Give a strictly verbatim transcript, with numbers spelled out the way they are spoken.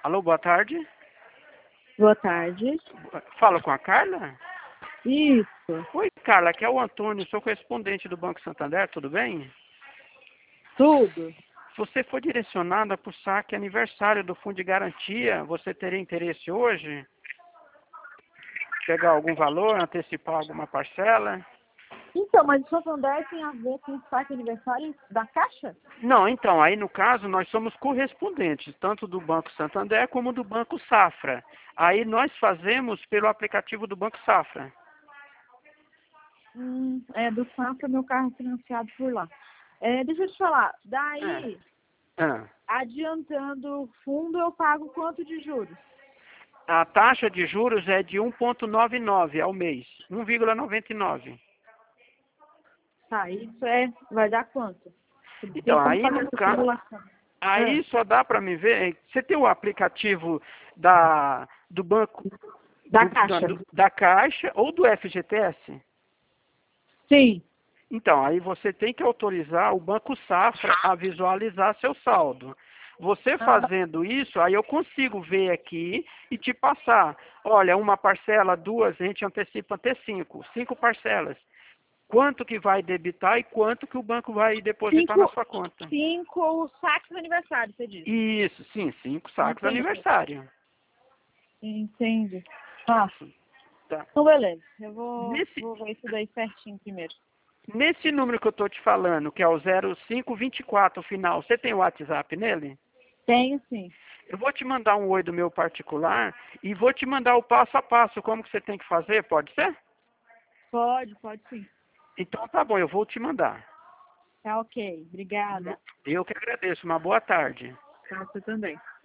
Alô, boa tarde. Boa tarde. Fala com a Carla? Isso. Oi, Carla, aqui é o Antônio, sou correspondente do Banco Santander, tudo bem? Tudo. Você foi direcionada para o saque aniversário do Fundo de Garantia, você teria interesse hoje? Pegar algum valor, antecipar alguma parcela? Então, mas o Santander tem a ver com o saque aniversário da Caixa? Não, então, aí no caso nós somos correspondentes, tanto do Banco Santander como do Banco Safra. Aí nós fazemos pelo aplicativo do Banco Safra. Hum, é, do Safra, meu carro é financiado por lá. É, deixa eu te falar, daí, É. Ah. adiantando o fundo, eu pago quanto de juros? A taxa de juros é de um vírgula noventa e nove ao mês, um vírgula noventa e nove. Tá, isso é, vai dar quanto? Então, Tem como aí fazer no essa caso, simulação? aí Ah, só dá para me ver, você tem o aplicativo da, do banco, da do, Caixa? do- da Caixa ou do F G T S? Sim. Então, aí você tem que autorizar o Banco Safra a visualizar seu saldo. Você Ah, fazendo isso, aí eu consigo ver aqui e te passar. Olha, uma parcela, duas, a gente antecipa até cinco. Cinco parcelas. Quanto que vai debitar e quanto que o banco vai depositar na cinco, sua conta. cinco saques de aniversário, você disse. Isso, sim, cinco sacos Entendi. aniversário. Entendi. Ah, Tá. então beleza. Eu vou, Nesse, vou ver isso daí certinho primeiro. nesse número que eu estou te falando, que é o zero cinco dois quatro final, você tem o WhatsApp nele? Tenho sim. Eu vou te mandar um oi do meu particular e vou te mandar o passo a passo, como que você tem que fazer, pode ser? Pode, pode sim. Então tá bom, eu vou te mandar. Tá ok. Obrigada. Eu que agradeço, uma boa tarde. Pra você também.